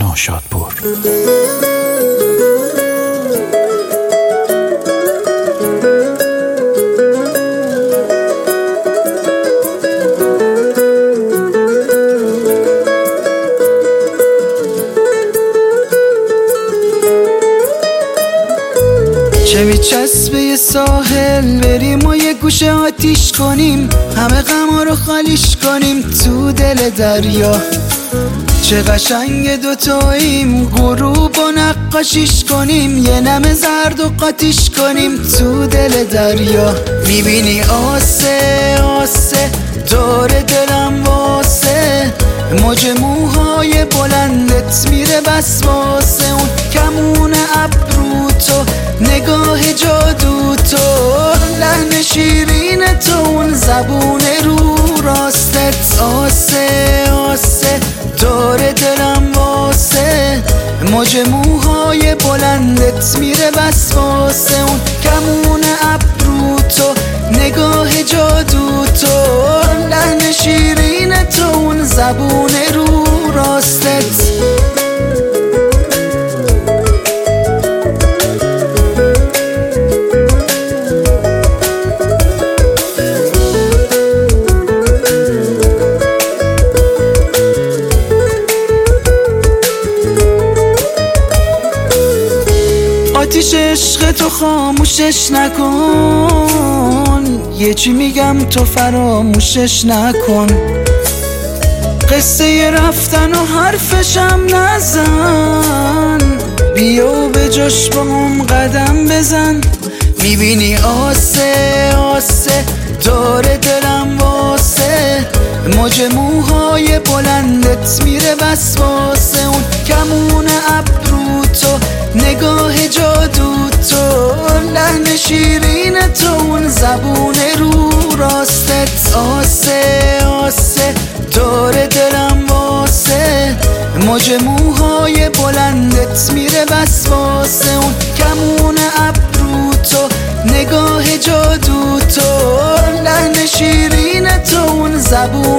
نوشادپور. چه میچسبه یه ساحل بریم و یه گوشه آتیش کنیم، همه غما رو خالیش کنیم تو دل دریا. چه قشنگ دوتاییم غروب و نقاشیش کنیم، یه نم زرد و قاطیش کنیم تو دل دریا. میبینی آسه آسه دور دلم واسه، موج موهای بلندت میره بس واسه اون کمون ابرو تو، نگاه جادو تو، لحن شیرین تو، اون زبون رو راستت. آسه آسه دور دلم واسه، موج موهای بلندت میره بس واسه اون کمون ابرو تو، نگاه جادو تو، لحن شیرین تو، اون زبون رو راستت. آتیش عشق تو خاموشش نکن، یه چی میگم تو فراموشش نکن. قصه رفتن و حرفشم نزن، بیا و به جاش با هم قدم بزن. میبینی آسه آسه دور دلم واسه، موج موهای بلندت میره بس واسه اون کمون ابرو تو، نگاه جادو تو، لحن شیرین تو، اون زبون رو راستت. آسه آسه دور دلم واسه، موج موهای بلندت میره بس واسه اون کمون ابرو تو، نگاه جادو تو، لحن شیرین تو، اون زبون